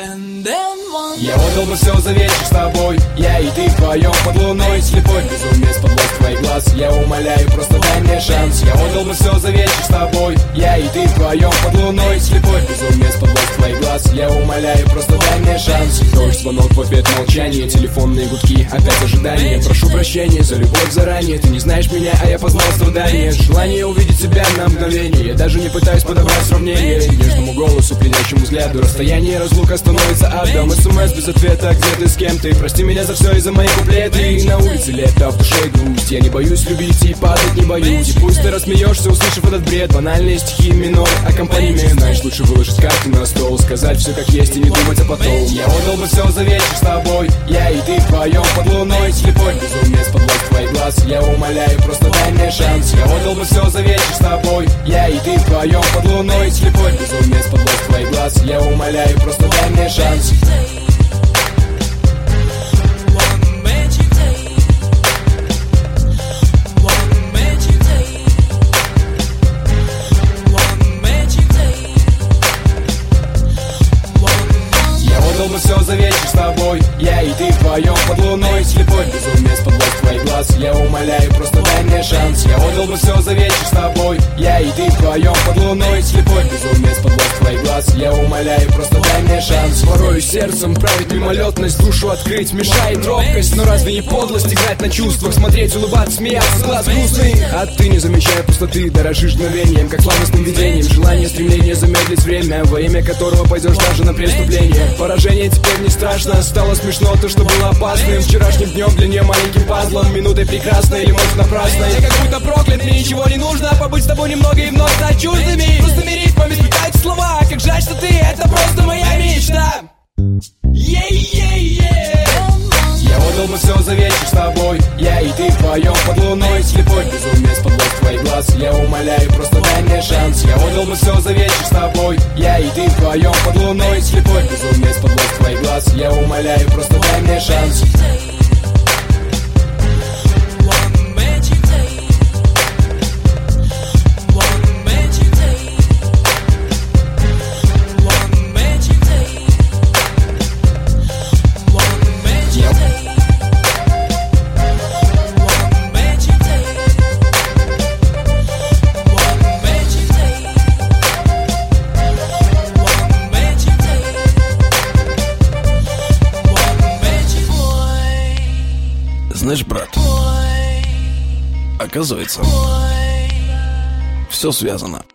Я отдал бы все за вечер с тобой, я и ты вдвоем под луной. Слепой безумец под лост твоих глаз, я умоляю, просто дай мне шанс. Я отдал бы все за вечер с тобой, я и ты вдвоем под луной. Слепой безумец под лост твоих глаз, я умоляю, просто дай мне шанс. Дождь, звонок, в ответ молчание, телефонные гудки, опять ожидание. Прошу прощения за любовь заранее, ты не знаешь меня, а я познал страдания. Желание увидеть себя на мгновение, я даже не пытаюсь подобрать сравнение. Нежному голосу, пленящему взгляду, расстояние разлука становится адом. СМС без ответа, где ты, с кем ты? Прости меня за все и за мои куплеты. На улице лето, в душе грусть, я не боюсь любить и падать не боюсь. И пусть ты рассмеешься, услышав этот бред, банальные стихи, минор, аккомпанемент. Знаешь, лучше выложить карты на стол, сказать все как есть и не думать о потом. Я отдал бы все за вечер с тобой, я и ты вдвоем под луной. Слепой безумец под лост твоих глаз, я умоляю, просто дай мне шанс. Я отдал бы все за вечер с тобой, я и ты вдвоем под луной. Слепой безумец под лост твоих глаз, я умоляю, просто дай мне шанс. Все за вечер с тобой, я и ты вдвоем под луной. Слепой безумец под лост твоих глаз, я умоляю, просто дай мне шанс. Я отдал бы все за вечер с тобой, я и ты вдвоем под луной. Слепой безумец под лост твоих глаз, я умоляю, просто дай мне шанс. Порою сердцем правит мимолетность, душу открыть мешает робкость. Но разве не подлость играть на чувствах, смотреть, улыбаться, смеяться, глаз грустный? А ты, не замечая пустоты, дорожишь мгновением, как сладостным видением. Желание, стремление замедлить время, во имя которого пойдешь даже на преступление. Поражение теперь не страшно, стало смешно то, что было опасным. Вчерашним днем для нее маленьким пазлом, минутой прекрасной или может напрасно. Я как будто проклят, мне ничего не нужно, побыть с тобой немного и вновь стать чуждыми. Просто мирить, поместить эти слова, как жаль, что ты, это просто моя мечта. Я отдал бы все за вечер с тобой, я и ты вдвоем под луной. Слепой безумец под лост твоих глаз, я умоляю, просто дай мне шанс. Я отдал бы все за вечер с тобой, я и ты вдвоем под луной. Слепой безумец под лост твоих глаз, я умоляю, просто дай мне шанс. Знаешь, брат, оказывается, все связано.